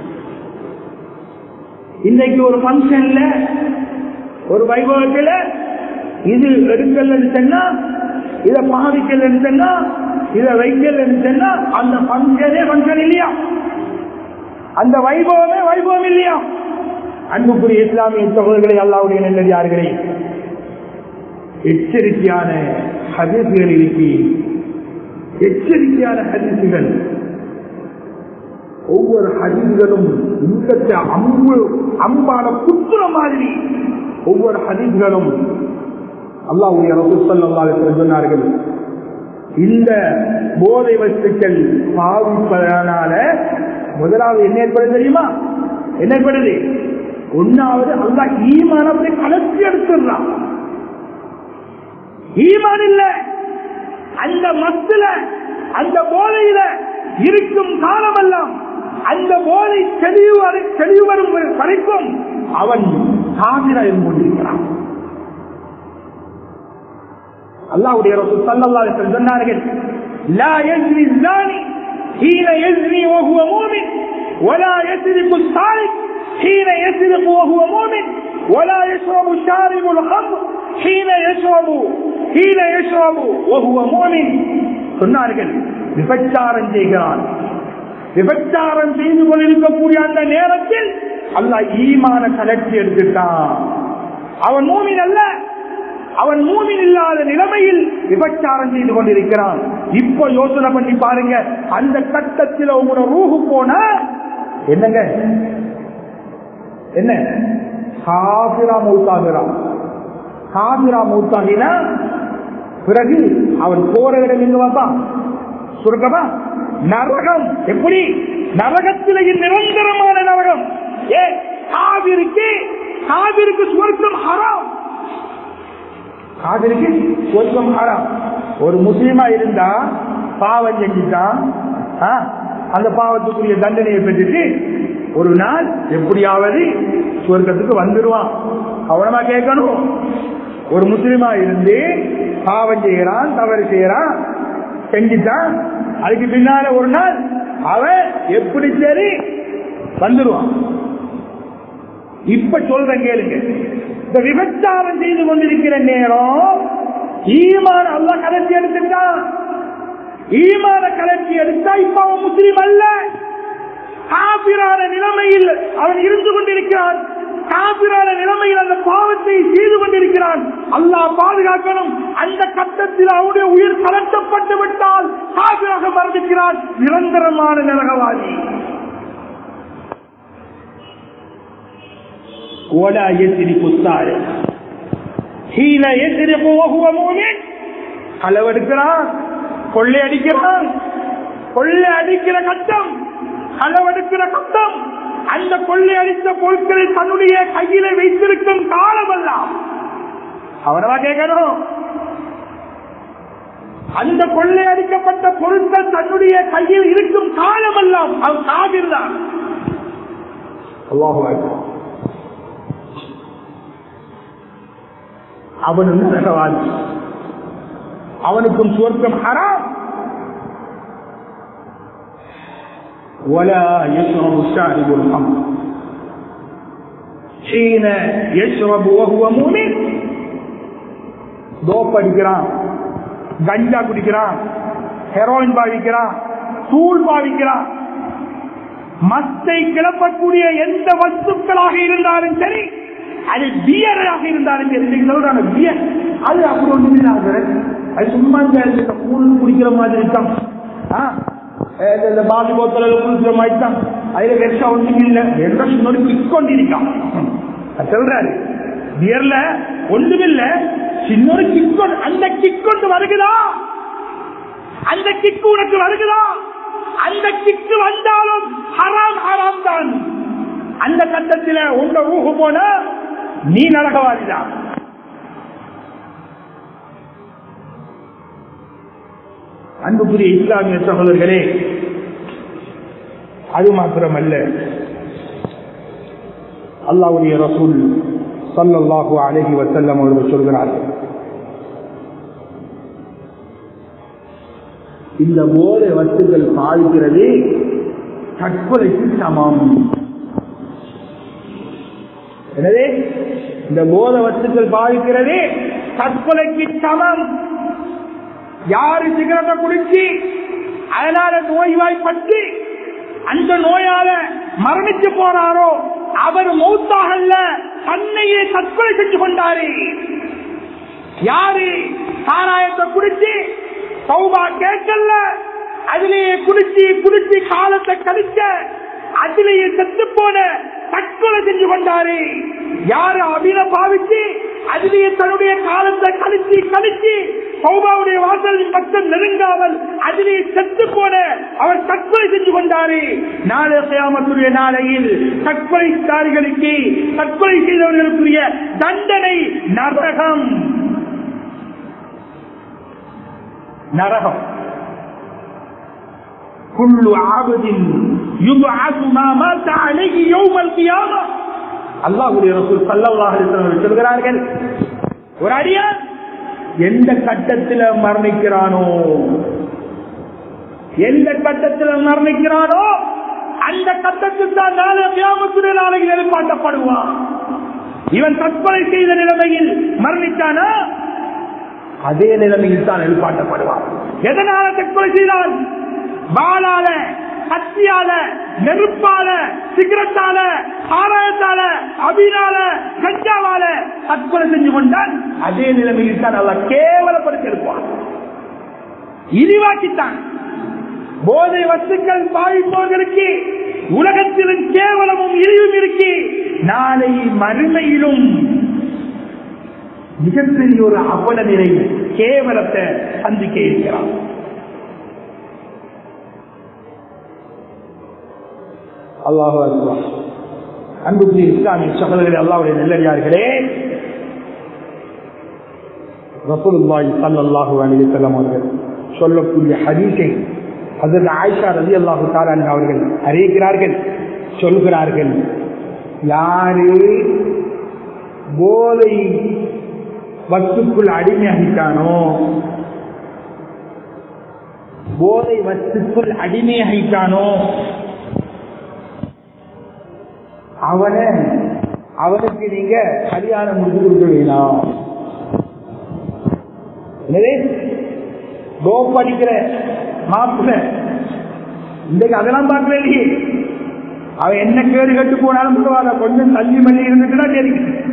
இன்னைக்கு ஒரு பங்கன்ல, ஒரு வைபவத்தில் இது எடுக்கலன்னு சொன்னா, இதை பாவிக்கலன்னு சொன்னா, இதை வைக்கலன்னு சொன்னா அந்த பங்கனே பங்கன் இல்லையா, அந்த வைபவமே வைபவம் இல்லையா? அன்புக்குரிய இஸ்லாமிய சகோதரர்களை, அல்லாஹ்வுடைய நல்லடியார்களே, எச்சரிக்கையான ஹதீஸ்கள் இருக்கு. எச்சரிக்கையான ஹதீஸ்கள், ஒவ்வொரு ஹதீஸ்களும் உள்ளத்தை அம்பான குத்துற மாதிரி ஒவ்வொரு ஹதீஸ்களும். அல்லாஹ்வுடைய ரசூல் ஸல்லல்லாஹு அலைஹி வஸல்லம் சொன்னார்கள், இந்த போதை வஸ்துக்கள் பாவிப்பதனால முதலாவது என்ன ஏற்படுது தெரியுமா? என்ன ஏற்படுது? ஒன்னாவது அல்லாஹ் ஈமானத்தை கலத்தி எடுத்துடுறான். ஈமான் இல்ல, அந்த மஸ்துல, அந்த போதையில இருக்கும் காலமெல்லாம் அந்த போதை தெளிவு வரும் வரைக்கும் அவன் காபிரா இருந்து கொண்டிருக்கிறான். அல்லாஹ்வுடைய ரசூல் ஸல்லல்லாஹு அலைஹி வஸல்லம் சொன்னார்கள், லா யஸ்ரி ஸானி ஹீன யஸ்ரி வஹுவ மூமின் வலா யஸ்ரிகு ஸாரிக் ஹீன யஸ்ரிகு வஹுவ மூமின் வலா யஷ்ரபு ஷாரிபுல் ஹம்ர் ஹீன யஷ்ரபு வஹுவ மூமின். சொன்னார்கள், விபச்சாரம் செய்கிறான், விபச்சாரம் செய்து கொண்டிருக்கக்கூடிய அந்த நேரத்தில் அல்லாஹ் ஈமான கலட்டி எடுத்துட்டான். அவன் மூமின் அல்ல, அவன் மூமின் இல்லாத நிலைமையில் விபச்சாரம் செய்து கொண்டிருக்கிறான். இப்போ யோசனை பண்ணி பாருங்க, அந்த கட்டத்தில் உங்களோட ரூஹு போனா என்னங்க, என்ன காபிரா மௌத்தாகிறான். காபிரா மௌத்தாகினா பிறகு அவன் போற இடம் எங்கவாப்பா? சுருக்கமா நரகம். எப்படி? நரகத்திலேயே நிரந்தரமான நரகம். காபிருக்கு சுவர்க்கம் ஹராம், காபிருக்கு சுவர்க்கம் ஹராம். ஒரு முஸ்லிமா இருந்தா பாவம் செஞ்சுட்டான், அந்த பாவத்துக்குரிய தண்டனையை பெற்றுட்டு ஒரு நாள் எப்படியாவது சுவர்க்கத்துக்கு வந்துடுவான். கவனமா கேட்கணும். ஒரு முஸ்லிமா இருந்து பாவம் செய்யறான், தவறு செய்யறான், செஞ்சுட்டான், அதுக்கு பின்னால ஒரு நாள் அவன் எப்படி சரி வந்துடுவான். இப்ப சொல்றேன் கேளுங்க, இந்த விபச்சாரம் செய்து கொண்டிருக்கிற நேரம் ஈமான அல்லாஹ் கலர்ச்சி எடுத்துட்டான். ஈமான கலர்ச்சி எடுத்தா இப்ப அவன் முஸ்லிம் அல்ல, காபிரான நிலைமையில் அவன் இருந்து கொண்டிருக்கிறான். காபிரான நிலைமையில் அந்த பாவத்தை செய்து கொண்டிருக்கிறான். அல்லாஹ் பாதுகாக்கணும். அந்த கட்டத்தில் அவனுடைய உயிர் கலட்டப்பட்டு விட்டால் காபிராக மரணிக்கிறான், நிரந்தரமான நரகவாதி. களவெடுக்கிறான், கொள்ளையடிக்கிறான், கொள்ளை அடிக்கிற கட்டம், களவெடுக்கிற கட்டம், அந்த கொள்ளையடித்த பொருட்களை தன்னுடைய கையில வைத்திருக்கும் காலமெல்லாம் அவனவா கேட்கணும். அந்த கொள்ளையடிக்கப்பட்ட பொருட்கள் தன்னுடைய கையில் இருக்கும் காலமெல்லாம் அவன் காபிர் தான். அல்லாஹு அக்பர். அவன் நரகவாதி. அவனுக்கும் சுவர்க்கம் ஹராம். ولا يشرب الشارب الخمر حين يشرب وهو مؤمن. டோப் அடிக்கிறான், கஞ்சா குடிக்கிறான், ஹெரோயின் பாவிக்கிறான், தூள் பாவிக்கிறான், மத்தை கிளப்பக்கூடிய எந்த வஸ்துக்களாக இருந்தாலும் சரி, அது பியராக இருந்தாலும் சரி, சொல்றாங்க பியர், அது அப்படி ஒன்று அது சும்மா கூழ் குடிக்கிற மாதிரி தான், பாதி போத்தல குடிக்கிற மாதிரி தான், அதுல வெஷம் ஒன்றும் இல்லை, வெஷம் கிக் கொண்டிருக்கான் சொல்றாரு. பியர்ல ஒன்றுமில்ல, சின்னொரு கிக், அந்த கிக் கொண்டு வருகுதா, அந்த கிக்கு உனக்கு வருகுதா, அந்த கிக்கு வந்தாலும் ஹராம் ஹராம் தான். அந்த கட்டத்தில் உங்க ஊகு போன நீ நரகவாதிதான். அன்புக்குரிய இஸ்லாமிய சகோதரர்களே, அது மாத்திரமல்ல, அல்லாஹ்வுடைய ரசூல் ஸல்லல்லாஹு அலைஹி வஸல்லம் அவர்கள் சொல்கிறார்கள், இந்த போதை வஸ்துக்கள் பாதிக்கிறது தற்கொலைக்கு சமம். எனவே இந்த போதை வஸ்துக்கள் பாதிக்கிறது தற்கொலைக்கு சமம். யாரு சிகரெட்டை குடிச்சு அதனால நோய்வாய்ப்பட்டு அந்த நோயால மரணிச்சு போனாரோ அவர் மௌத்தாகல்ல, தன்னையே தற்கொலை செஞ்சு கொண்டாரு. யாரு சாராயத்தை குடிச்சு தௌபா கேட்கல, அதிலேயே குடிச்சு குடிச்சு காலத்தை கழிச்ச, அதிலேயே செத்து போன தற்கொலை செஞ்சு கொண்டாரு. யாரு அபில பாவிச்சு அதிலேயே தன்னுடைய காலத்தை கழிச்சு கழிச்சு தௌபாவுடைய வாசலின் பக்கம் நெருங்காமல் அதிலேயே செத்து போன அவர் தற்கொலை செஞ்சு கொண்டாரு. நாளை கியாமத்துடைய நாளையில் தற்கொலைக்காரிகளுக்கு, தற்கொலை செய்தவர்களுக்குரிய தண்டனை நரகம். நரகம். குல்லு ஆபதின் யுபஅஸு மா மாத அலைஹி யௌமல் கியாமah. அல்லாஹ்வுடைய ரசூல் ஸல்லல்லாஹு அலைஹி வஸல்லம் சொல்கிறார்கள், ஒரு அடியான் எந்த கட்டத்தில் மரணிக்கிறானோ, எந்த கட்டத்தில் மரணிக்கிறானோ அந்த கட்டத்தில் தான் நாளை கியாமத்துடைய நாளையில் எழுப்பாட்டப்படுவான். இவன் தற்கொலை செய்த நிலைமையில் மரணித்தானா அதே நிலைமையில் தான் எழுப்பாட்டப்படுவான். எதனால தற்கொலை செய்தான்? பாலால, கத்தியால, நெருப்பால, சிகரெட்டால, ஆராயத்தால, அபினால, கஞ்சாவால தற்கொலை செஞ்சு கொண்டான். அதே நிலைமையில் தான் அல்ல கேவலப்படுத்தி இருப்பான், இழிவாக்கித்தான். போதை வஸ்துக்கள் பாதிப்பவர்களுக்கு உலகத்திலும் கேவலமும் இழிவும் இருக்கு, நாளை மறுமையிலும் மிகப்பெரிய ஒரு அவல நிலை, கேவலத்தை சந்திக்க இருக்கிறார். அல்லாஹ் அக்பர். அன்புக்குரிய இஸ்லாமிய சகோதரர்களே, அல்லாஹ்வுடைய நல்லடியார்களே, ரசூலுல்லாஹி ஸல்லல்லாஹு அலைஹி வஸல்லம் அவர்கள் சொல்லக்கூடிய ஹதீஸை ஹஜ்ரத் ஆயிஷா ரலியல்லாஹு தஆலா அன்ஹா அவர்கள் அறிவிக்கிறார்கள். சொல்கிறார்கள், யாரு போதை வஸ்துக்குள் அடிமையாகிட்டானோ, போதை வஸ்துக்குள் அடிமையாகிட்டானோ அவனுக்கு நீங்க கல்யாணம் முடிச்சு கொடுக்க வேணாம். எனவே கோப் அடிக்கிற மாப்பிள்ள இன்றைக்கு அதெல்லாம் பார்க்கவே இல்லையே. அவன் என்ன கேடு கட்டு போனாலும் பரவாயில்ல, கொஞ்சம் தள்ளி மல்லி இருந்துட்டுனா சரி,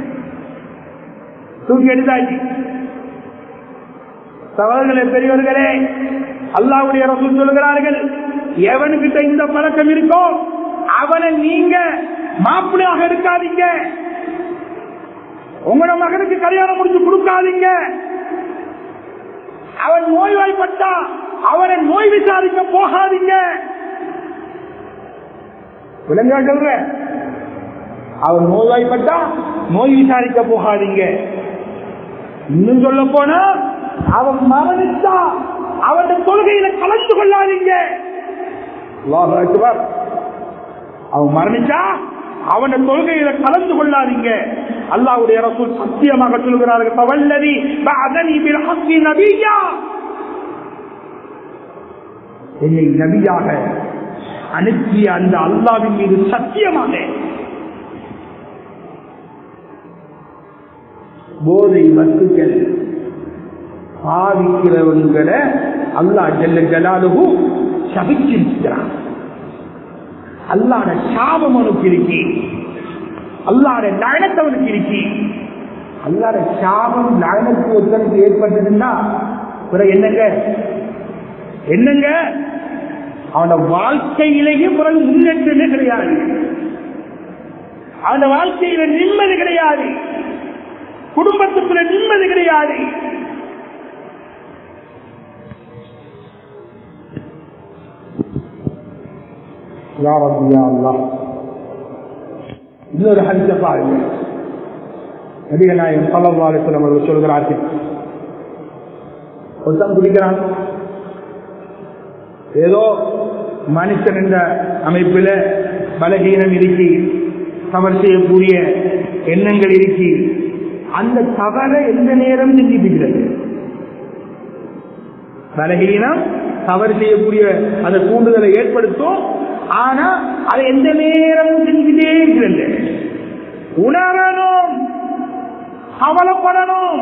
தூக்கி எடுத்தாச்சு. சகோதரர்களே, பெரியவர்களே, அல்லாஹ்வுடைய ரசூல் சொல்கிறார்கள், எவனுக்கிட்ட இந்த பழக்கம் இருக்கோ அவனை நீங்க மாப்பிள்ளையாக இருக்காதீங்க, உங்களோட மகனுக்கு கல்யாணம் முடிச்சு கொடுக்காதீங்க. அவன் நோய்வாய்ப்பட்டா அவனை நோய் விசாரிக்க போகாதீங்க. விளங்கா சொல்ற, அவன் நோய்வாய்ப்பட்டா நோய் விசாரிக்க போகாதீங்க. இன்னும் சொல்ல போனா அவன் மரணித்தா அவன் தொழுகையில கலந்து கொள்ளாதீங்க. அல்லாஹ் அக்பர். அவன் மரணிச்சா அவன் தொழுகையில கலந்து கொள்ளாதீங்க. அல்லாஹ்வுடைய ரசூல் சத்தியமாக சொல்கிறார்கள், என்னை நபியாக அனுப்பிய அந்த அல்லாஹ்வின் மீது சத்தியமாக போதை வஸ்துக்கள் பாவிக்கிறவங்களை அல்லாஹ் ஜல்ல ஜலாலுஹு சபிச்சிருக்கிறான். அல்லாஹ்வுடைய சாபம் அவனுக்கு இருக்கு, அல்லாஹ்வுடைய லஅனத் அவனுக்கு இருக்கு. அல்லாஹ்வுடைய சாபம் லஅனத் ஒருத்தனுக்கு ஏற்பட்டதுன்னா பிறகு என்னங்க அவனோட வாழ்க்கையிலேயே பிறகு முன்னேற்றமே கிடையாது, அவனோட வாழ்க்கையில நிம்மதி கிடையாது, குடும்பத்துக்குள்ள நிம்மதி கிடையாது. இன்னொரு ஹதீஸ பாருங்க. நபிகள் நாயகம் ஸல்லல்லாஹு அலைஹி வஸல்லம் அவர்கள் சொல்கிறார்கள், ஒருத்தன் குடிக்கிறான், ஏதோ மனுஷன் என்ற அமைப்பில் பலகீனம் இருக்கி, தவறு செய்யக்கூடிய எண்ணங்கள் இருக்கி, அந்த தவறை எந்த நேரம் சிந்திக்கிறது. பலகீனம் தவறு செய்யக்கூடிய அந்த தூண்டுதலை ஏற்படுத்தும், ஆனா அதை எந்த நேரமும் செஞ்சுக்கிட்டே இருக்கிறது. உணரணும், கவலைப்படணும்.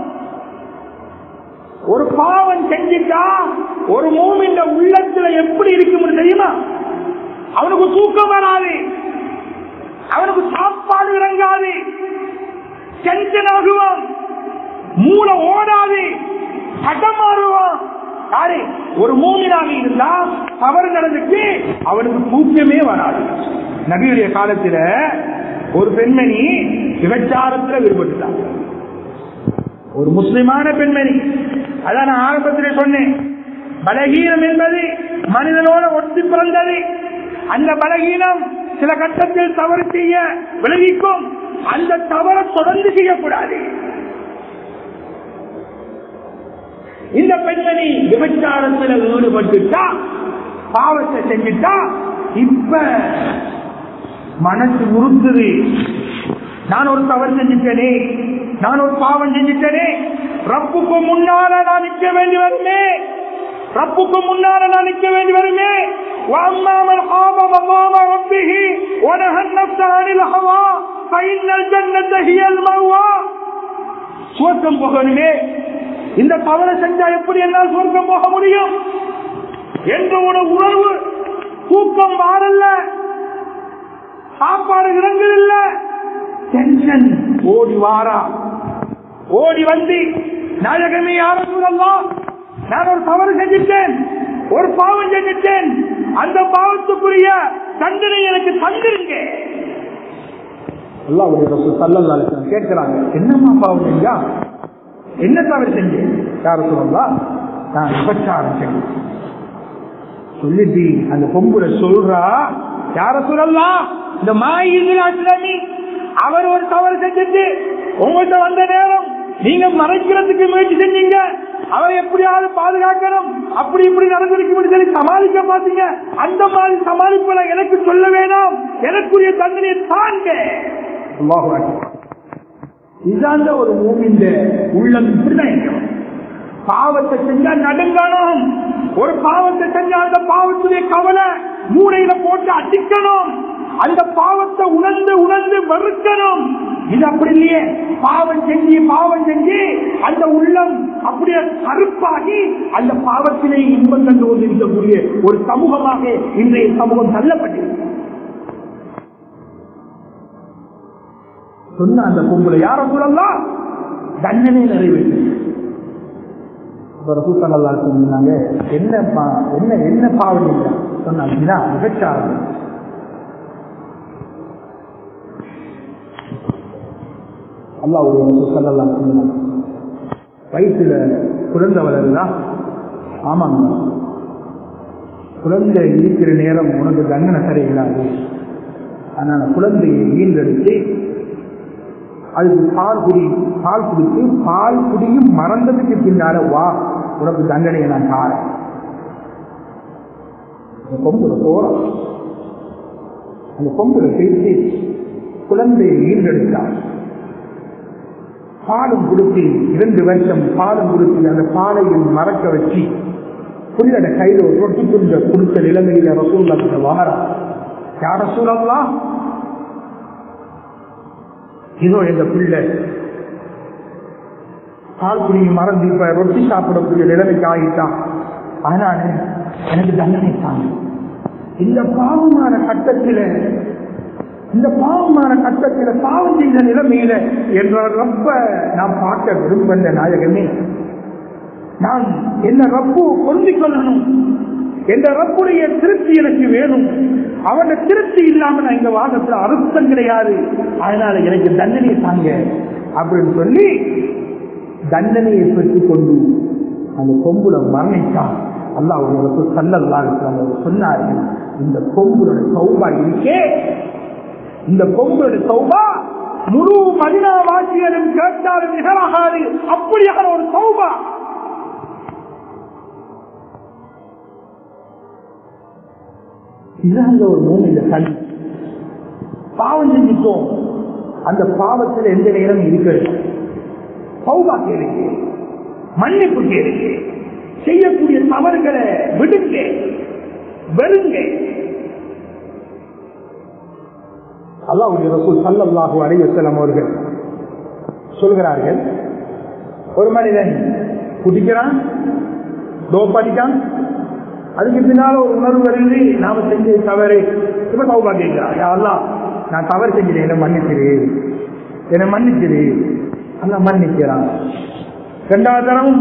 ஒரு பாவம் செஞ்சுட்டா ஒரு மூமின் உள்ளத்துல எப்படி இருக்கும் தெரியுமா? அவனுக்கு தூக்கம் வராது, அவனுக்கு சாப்பாடு இறங்காது, டென்ஷன் ஆகுவான், மூளை ஓடாது, சட்டமாறுவான். யாரு ஒரு மூமினாக இருந்தா தவறு நடந்துட்டு அவனுக்கு தூக்கமே வராது. நபியுடைய காலத்துல ஒரு பெண்மணி விபச்சாரத்தில் ஈடுபட்டுட்டாங்க. ஒரு முஸ்லிமான பெண்மணி. அதான் நான் ஆரம்பத்தில் சொன்னேன், பலகீனம் என்பது மனிதனோட ஒட்டி பிறந்தது. அந்த பலகீனம் சில கட்டத்தில் தவறு செய்ய விளைவிக்கும். அந்த தவறை தொடர்ந்து செய்யக்கூடாது. இந்த பெண்மணி விபச்சாரத்தில் ஈடுபட்டுட்டா, பாவத்தை செஞ்சுட்டா, இப்ப மனசு உறுத்துது. நான் ஒரு தவறு செஞ்சுட்டேனே, நான் ஒரு பாவம் செஞ்சுட்டேனே, ரப்புக்கு முன்னால நான் நிற்க வேண்டி வருமே, ரப்புக்கு முன்னால நான் நிற்க வேண்டி வருமே. சுவர்க்கம் போகணுமே, இந்த தவறை செஞ்சா எப்படி என்னால் சுவர்க்கம் போக முடியும் என்ற ஒரு உணர்வு, தூக்கம் வாரல்ல, சாப்பாடு இடங்கள் இல்ல, டென்ஷன். ஓடி வாரா, ஓடி வந்து நாயகமே யாரும் சொல்லலாம், நான் ஒரு தவறு செஞ்சிட்டேன், ஒரு பாவம் செஞ்சிட்டேன், அந்த பாவத்துக்குரிய தண்டனை எனக்கு தந்துருங்க. அல்லாஹ்வுடைய ரசூல் ஸல்லல்லாஹு அலைஹி வஸல்லம் கேட்கிறாங்க, என்னம்மா பாவம் செஞ்சா, என்ன தவறு செஞ்சேன்? யார் சொல்லலாம், நான் விபச்சாரம் செஞ்சேன் சொல்லிட்டு அந்த பொம்புல சொல்றா, யார சொல்லலாம், இந்த மாயி அவர் ஒரு தவறு செஞ்சுட்டு உங்கள்கிட்ட வந்த நேரம் நீங்க மறைக்கிறதுக்கு முயற்சி செஞ்சீங்க, அவரை எப்படியாவது பாதுகாக்கணும், அப்படி இப்படி நடந்திருக்கு சொல்லி சமாளிக்க பாத்தீங்க. அந்த மாதிரி சமாளிப்பை எனக்கு சொல்ல வேணாம், எனக்குரிய தண்டனையை தாங்க. இதாந்த ஒரு மூமின் உள்ளம் இப்படிதான். பாவத்தை செஞ்சா நடுங்கணும், ஒரு பாவத்தை செஞ்சா அந்த பாவத்துடைய கவலை மூளையில போட்டு அடிக்கணும், அந்த பாவத்தை உணர்ந்து உணர்ந்து வெறுக்கணும். இது அப்படி இல்லையே, பாவம் செஞ்சு அந்த உள்ளம் அப்படியே கருப்பாகி அந்த பாவத்திலே இன்பம் கண்டு கொண்டிருக்கக்கூடிய ஒரு சமூகமாக இன்றைய சமூகம் தள்ளப்பட்டிருக்கு. சொன்ன அந்த பொம்பளை யார சொல்லலாம், தண்டனை நிறைவேற்று. சொன்னாங்க, என்ன பாவம் சொன்னாங்க, விபச்சாரம். அல்லாஹ் வயிற்றுல குழந்தை வளருதா? ஆமாங்க, குழந்தை இருக்கிற நேரம் உனக்கு தண்டனை சரியில்லாது, அதனால குழந்தையை ஈன்றெடுத்து அதுக்கு பால் கொடுத்து பால் குடியும் மறந்ததுக்கு பின்னால வா, உனக்கு தண்டனையை நான் தாரேன். கொம்புல போறோம், அந்த கொம்புல பேசி குழந்தையை ஈன்றெடுத்தார். பாலும் கொடுத்து 2 வருஷம் பாலும் கொடுத்து அந்த பாலையும் மறக்க வச்சு புள்ளட கையில ஒரு ரொட்டி துண்ட கொடுத்த நிலைமையில ரசூலுல்லாஹ் வாரா, யா ரசூலல்லாஹ், இதோ எங்க பிள்ளை பால் குடியை மறந்து இப்ப ரொட்டி சாப்பிடக்கூடிய நிலைமைக்கு ஆகிட்டான். அதனால எனக்கு தண்டனை தாங்க. இந்த பாவமான கட்டத்தில பாவம் செய்த நிலைமையில என்ற ரப்ப நான் பார்க்க விரும்புகின்ற நாயகமே, நான் என்ன ரப்பு கொண்டு கொள்ளணும், என்ற ரப்புடைய திருப்தி எனக்கு வேணும். அவன திருப்தி இல்லாம நான் இந்த வாதத்துல அர்த்தம் கிடையாது. அதனால எனக்கு தண்டனையை தாங்க அப்படின்னு சொல்லி தண்டனையை பெற்றுக் கொண்டு அந்த கொம்புல மரணித்தான். அல்லாஹ் ஸல்லல்லாஹு அலைஹி வஸல்லம் சொன்னார்கள், இந்த கொம்புடைய தௌபா இருக்கே, இந்த கொம்புடைய தௌபா முழு மதீனா வாசிகளும் கேட்டாலும் நிகழாகாது. அப்படியான ஒரு தௌபா. இதாங்க ஒரு மூமின் கண். பாவம் செஞ்சிட்டோம், அந்த பாவத்தில் எந்த நேரம் இருக்கிறது, தௌபா கேளுங்க, மன்னிப்பு கேளுங்க, செய்யக்கூடிய தவறுகளை விடுங்க, வெறுங்க. அல்லாஹ்வுடைய ரசூல் ஸல்லல்லாஹு அலைஹி வஸல்லம் அவர்கள் சொல்கிறார்கள், ஒரு மனிதன் குடிக்கிறான், டோப் அடிக்கான், அதுக்கு பின்னால ஒரு உணர்வு வருது, நாம செஞ்ச தவறு, இப்ப தௌபா கேட்கிறான், யா அல்லாஹ் நான் தவறு செஞ்சேன், என்னை மன்னிச்சிரு, அல்லாஹ் மன்னிக்கிறான். இரண்டாவது தரம்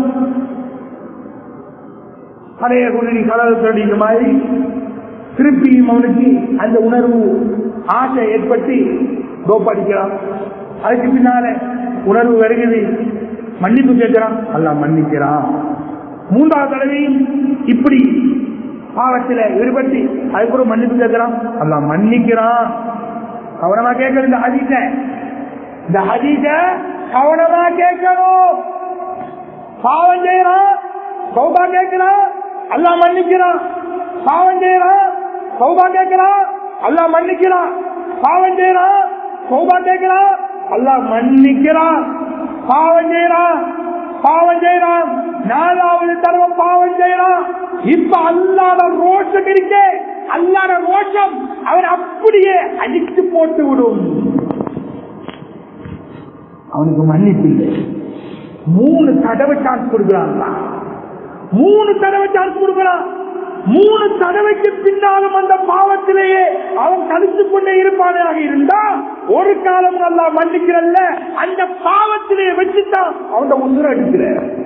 பழைய குடி கலவரத்தடி மாதிரி திருப்பியும் அவனுக்கு அந்த உணர்வு ஆசை ஏற்பட்டு டோப் அடிக்கிறான். அதுக்கு பின்னால உணர்வு வருகிறது, மன்னிப்பு கேட்கிறான், அல்லாஹ் மன்னிக்கிறான். மூன்றாவது தடவையும் இப்படி பாவத்தில் ஈடுபட்டு அதுக்கு மன்னிப்பு கேட்கிறான், அல்லாஹ் மன்னிக்கிறான். கவனமா கேட்கணும், இந்த ஹதீஸ கவனமா கேட்கணும். பாவம் செய்யறான், தௌபா கேட்கிறான், அல்லாஹ் மன்னிக்கிறான். பாவம் செய்யறான், தௌபா கேட்கிறான், அல்லாஹ் மன்னிக்கிறான். பாவம் செய்யறான், தௌபா கேட்கிறான், அல்லாஹ் மன்னிக்கிறான். பாவம் செய்யறான், நாலாவது தடவை பாவம் செய்யறான். இப்ப அல்லாத ரோஷம் இருக்கே, அல்லாத ரோஷம் அவன் அப்படியே அடித்து போட்டு விடும். அவனுக்கு மன்னிப்பு இல்லை. 3 தடவை சான்ஸ் கொடுக்கிறான். 3 தடவை சான்ஸ் கொடுக்கிறான். 3 தடவைக்கு பின்னாலும் அந்த பாவத்திலேயே அவன் கழித்து கொண்டே இருப்பானாக இருந்தா ஒரு காலம் நல்லா மன்னிக்கிறல்ல, அந்த பாவத்திலேயே வச்சுட்டான் அவன் உசுர அடிக்கிற.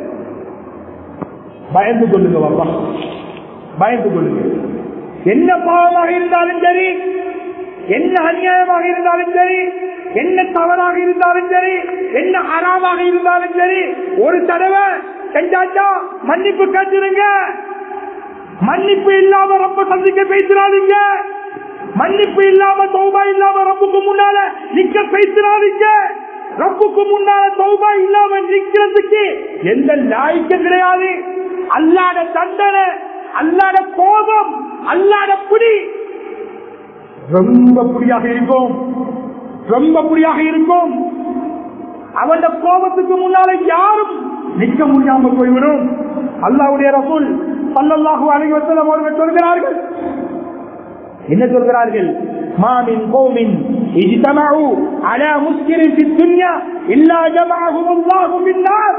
பயந்து கொள்ளுங்க பாப்பா, பயந்து கொள்ளுங்க. என்ன பாவமாக இருந்தாலும் சரி, என்ன அநியாயமாக இருந்தாலும் சரி, என்ன தவறாக இருந்தாலும் சரி, என்ன ஹராமாக இருந்தாலும் சரி, ஒரு தடவை செஞ்சாச்சா மன்னிப்பு கேட்டுருங்க. மன்னிப்பு இல்லாம ரொம்ப சந்திக்க பேசிடாதீங்க. மன்னிப்பு இல்லாம தௌபா இல்லாம ரப்புக்கு முன்னால நிக்க பேசிடாதீங்க. ரப்புக்கு முன்னால தௌபா இல்லாம நிக்கிறதுக்கு எந்த லாய்க்கும் கிடையாது. அல்லாத தண்டனை, அல்லாத கோபம், அல்லாத புடி ரொம்ப புடியாக இருக்கும், ரொம்ப புடியாக இருக்கும். அவன் கோபத்துக்கு முன்னால யாரும் நிற்க முடியாம போய்விடும். அல்லாஹ்வுடைய ரசூல் ஸல்லல்லாஹு அலைஹி வஸல்லம் அவர்கள் சொல்கிறார்கள், என்ன சொல்கிறார்கள்? மாமின் கௌமின் இஜ்தமஉ அலா முஸ்கிரின் ஃபித் துன்யா இல்லா ஜமஅஹுமுல்லாஹு பின்னார்.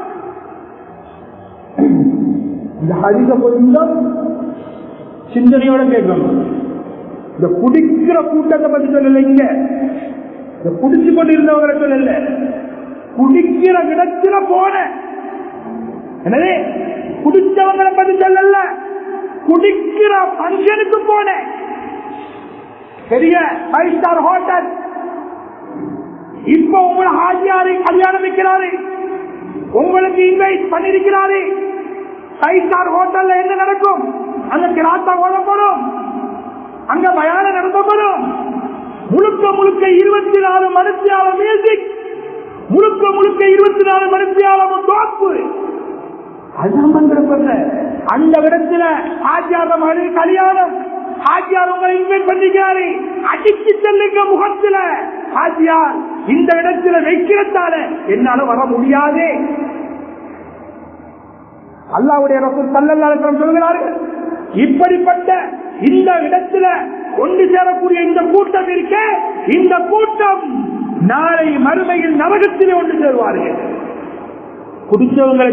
இந்த ஹதீஸ கொஞ்சம் சிந்தனையோட கேட்கணும். இந்த குடிக்கிற கூட்டத்தை பத்தி சொல்லல, இங்க இந்த குடிச்சு கொண்டு இருந்தவங்களை சொல்லல, குடிக்கிற இடத்துல போன, எனவே குடிச்சவங்களை பத்தி சொல்லல, குடிக்கிற பங்கனுக்கு போன பெரிய 5 ஸ்டார் ஹோட்டல். இப்ப உங்களை ஹாஜியாரை கல்யாணம் வைக்கிறாரு, உங்களுக்கு இன்வைட் பண்ணிருக்கிறாரு. 5 ஸ்டார் ஹோட்டல்ல என்ன நடக்கும்? அங்க கிராத்தா ஓடப்படும், அங்க பயானம் நடத்தப்படும். முழுக்க 24 மணித்தியாலம் மியூசிக், முழுக்க 24 மணித்தியாலம் தோப்பு. அதுதான் பண்ற அந்த இடத்துல ஆச்சார மகளிர் கல்யாணம். ஆச்சியார் உங்களை இன்வைட் பண்ணிக்கிறாரு, அடிச்சு செல்லுங்க முகத்துல. ஆச்சியார் இந்த இடத்துல வைக்கிறதால என்னால வர முடியாது. அல்லாஹ்வுடைய ரசூல் ஸல்லல்லாஹு அலைஹி வஸல்லம் சொல்கிறார்கள், இப்படிப்பட்ட இந்த இடத்துல ஒன்று சேரக்கூடிய இந்த கூட்டம் இருக்க, இந்த கூட்டம் நாளை மறுமையில் நரகத்திலே ஒன்று சேருவார்கள். குடிச்சவங்களை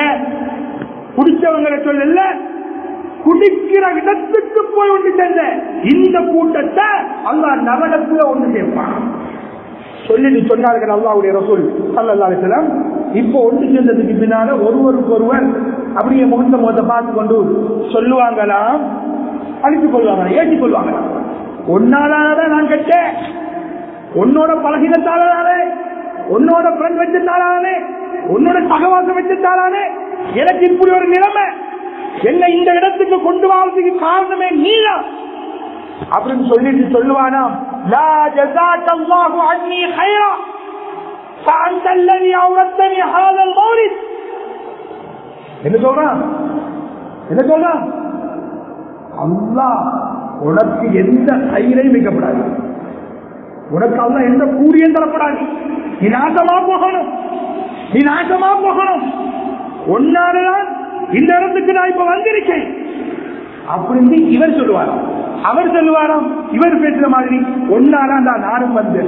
சொல்லல, குடிக்கிற இடத்துக்கு போய் ஒன்று சேர்ந்த இந்த கூட்டத்தை அல்லாஹ் நரகத்தில் ஒன்று சேர்ப்பான் சொல்லி சொன்னார்கள் அல்லாஹ்வுடைய ரசூல் ஸல்லல்லாஹு அலைஹி வஸல்லம். இப்போ ஒன்று சேர்ந்ததுக்கு பின்னால ஒருவருக்கு ஒருவர் அப்படியே முகத்தை பார்த்து கொண்டு சொல்லுவாங்களாம், அழித்துக் கொள்வாங்க, ஏற்றிக் கொள்வாங்க. ஒன்னாலதான் நான் கேட்டேன், உன்னோட பழகினத்தாலே, உன்னோட பிரெண்ட் வச்சதாலே, உன்னோட சகவாசம் வச்சதாலே எனக்கு இப்படி ஒரு நிலைமை, என்ன இந்த இடத்துக்கு கொண்டு வாழ்றதுக்கு காரணமே நீதான் அப்படின்னு சொல்லிட்டு சொல்லுவானாம், லா ஜஸாக்கல்லாஹு அன்னி கைரா ஃபஅன்த அல்லதி அவ்ரத்தனி ஹாதல் மௌலித். என்ன சொல்றான்? அல்லாஹ் உனக்கு எந்த கயிறையும் வைக்கப்படாது, உனக்கு அல்லாஹ் எந்த கூலியும் தரப்படாது, நீ நாசமா போகணும், ஒன்னாலதான் இந்த இடத்துக்கு நான் இப்ப வந்திருக்கேன் அப்படின்னு இவர் சொல்லுவாராம். அவர் சொல்லுவாராம், இவர் பேசுற மாதிரி ஒன்னாதான் தான் நானும் வந்தேன்.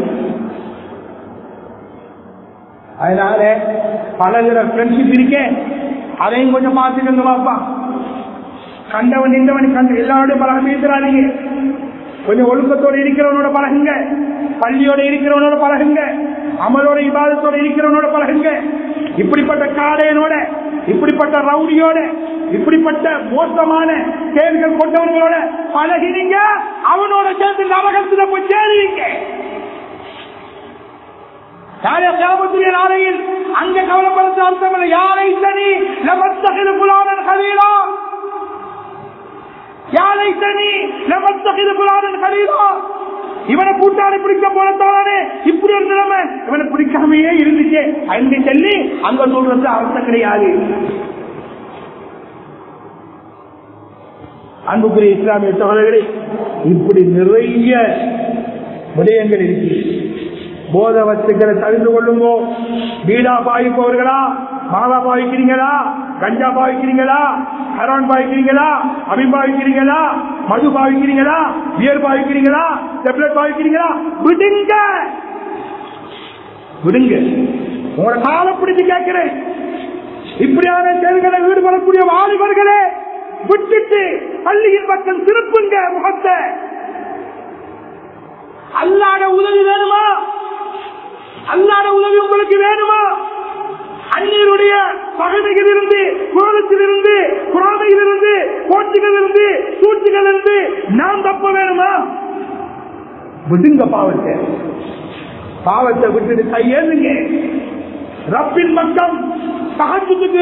அதனால பலகிற ஃப்ரெண்ட்ஷிப் இருக்கேன், அதையும் கொஞ்சம் பார்த்துக்கங்க பாப்பா. கண்டவன் நின்றவன் கண்டு எல்லாரோட பழக பேசுறாதீங்க. கொஞ்சம் ஒழுக்கத்தோடு இருக்கிறவனோட பழகுங்க, பள்ளியோட இருக்கிறவனோட பழகுங்க, அமலோட இபாதத்தோட இருக்கிறவனோட பழகுங்க. இப்படிப்பட்ட காடையனோட, இப்படிப்பட்ட ரவுடியோட, இப்படிப்பட்ட மோசமான கேள்விகள் கொண்டவர்களோட பழகினீங்க, அவனோட சேர்ந்து நரகத்துல போய் சேருவீங்க. நாளையில் அங்க கவலைப்படுத்த அர்த்தம் இல்லை. யாரை சனி நமஸ்தகிது புலானன் கலீலா, யாரை சனி நமஸ்தகிது புலானன் கலீலா. இவனை கூட்டாளி பிடிக்க போனதானே இப்படி ஒரு நிலைமை, இவனை பிடிக்காமையே இருந்துச்சு அங்கே சொல்லி அங்க சொல்றது அர்த்தம் கிடையாது. அன்புக்குரிய இஸ்லாமிய சகோதரர்களே, இப்படி நிறைய விடயங்கள் இருக்கு. போத வஸ்துக்களை தவிர்த்து கொள்ளுங்கோ. பீடா பாவிப்பவர்களா, மாவா பாவிக்கிறீங்களா, கஞ்சா பாவிக்கிறீங்களா, ஹெரோன் பாவிக்கிறீங்களா, அமீன் பாவிக்கிறீங்களா, மது பாவிக்கிறீங்களா, பியர் பாவிக்கிறீங்களா, டெப்லெட் பாவிக்கிறீங்களா, விடுங்க. உங்களோட காலம் பிடிச்சு கேட்கிறேன். இப்படியான செயல்களை ஈடுபடக்கூடிய வாலிபர்களே விட்டுட்டு பள்ளியின் பக்கம் திருப்புங்க முகத்தை. அல்லாஹ்வுடைய உதவி வேணுமா? அல்லாஹ்வுடைய உதவி உங்களுக்கு வேணுமா? அந்நியருடைய பகைமையிலிருந்து, குரோதத்திலிருந்து, குராமையிலிருந்து, போட்டிகளிலிருந்து, சூழ்ச்சிகளிலிருந்து நாம் தப்ப வேணுமா? விடுங்க பாவத்தை விட்டுட்டு கையேந்துங்க. ரப்பின் பக்கம் தஹஜ்ஜுதுக்கு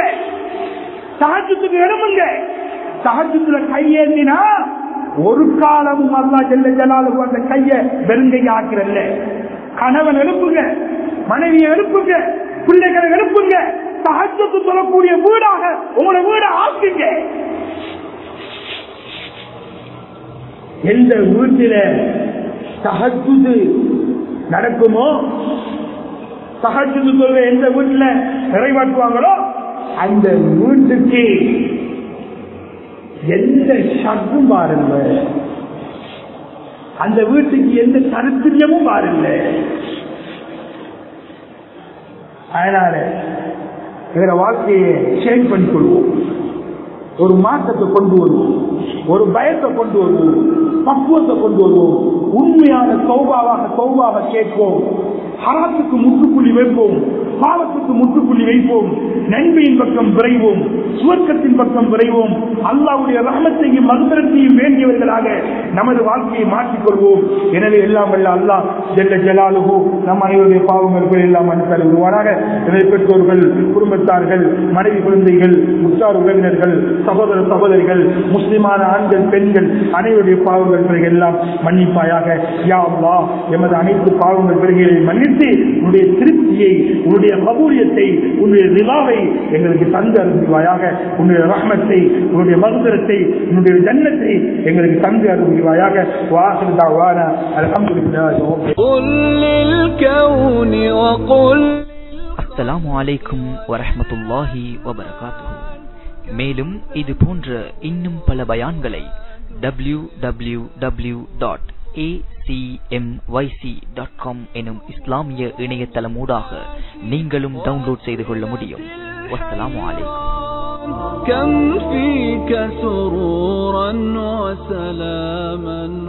எழும்புங்க. தஹஜ்ஜுதுல கையேந்தினா ஒரு காலமும் அல்லாஹ் ஜல்ல ஜலாலுஹு அந்த கையை வெறுங்கையா ஆக்கிறல்ல. கணவன் எழுப்புங்க, மனைவியை எழுப்புங்க, பிள்ளைகளை எழுப்புங்க. தஹஜ்ஜுத் சொல்லக்கூடிய வீடாக உங்களோட வீட ஆக்குங்க. எந்த வீட்டில தஹஜ்ஜுத் நடக்குமோ, தஹஜ்ஜுத் சொல்ல எந்த வீட்டுல நிறைவேற்றுவாங்களோ அந்த வீட்டுக்கு எந்த ஷக்கும் பாருங்க, அந்த வீட்டுக்கு எந்த தரித்திரியமும் பாருங்க. அதனால எங்க வாழ்க்கையை சேஞ்ச் பண்ணி கொள்வோம், ஒரு மாற்றத்தை கொண்டு வருவோம், ஒரு பயத்தை கொண்டு வருவோம், பக்குவத்தை கொண்டு வருவோம். உண்மையான தௌபாவாக கேட்போம். ஹராத்துக்கு முற்றுப்புள்ளி வைப்போம், பாவத்துக்கு முற்றுப்புள்ளி வைப்போம். நன்மையின் பக்கம் விரைவோம், சுவர்க்கத்தின் பக்கம் விரைவோம். அல்லாஹ்வுடைய ரஹ்மத்தையும் மக்ஃபிரத்தையும் வேண்டியவர்களாக நமது வாழ்க்கையை மாற்றிக் கொள்வோம். எனவே எல்லாம் வல்ல அல்லாஹ் ஜல்ல ஜலாலுஹு நம் அனைவருடைய பாவங்கள் எல்லாம் மன்னித்தல் உருவானாக. எனவே பெற்றோர்கள், குடும்பத்தார்கள், மனைவி, குழந்தைகள், உற்றார் உறவினர்கள், சகோதர சகோதரிகள், முஸ்லிமான ஆண்கள், பெண்கள் அனைவருடைய பாவங்கள் எல்லாம் மன்னிப்பாயாக. யா அல்லாஹ் எமது அனைத்து பாவங்கள் பிறகுகளை மன்னித்து உன்னுடைய திருப்தியை, உன்னுடைய கபூலியத்தை, உன்னுடைய ரிலாவை எங்களுக்கு தந்து அருள்வாயாக. உன்னுடைய ரஹ்மத்தை, உன்னுடைய மக்ஃபிரத்தை, உன்னுடைய ஜன்னத்தை எங்களுக்கு தந்து அருள்வாயாக. வாஹிரு தஅவானா அல்ஹம்துலில்லாஹி அஸ்ஸலாமு அலைக்கும் வரஹ்மத்துல்லாஹி வபரகாத்துஹு. மேலும் இது போன்ற இன்னும் பல பயான்களை www.acmyc.com எனும் இஸ்லாமிய இணையதளமூடாக நீங்களும் டவுன்லோட் செய்து கொள்ள முடியும். வஸ்ஸலாமு அலைக்கும். كم فيك سرورا وسلاما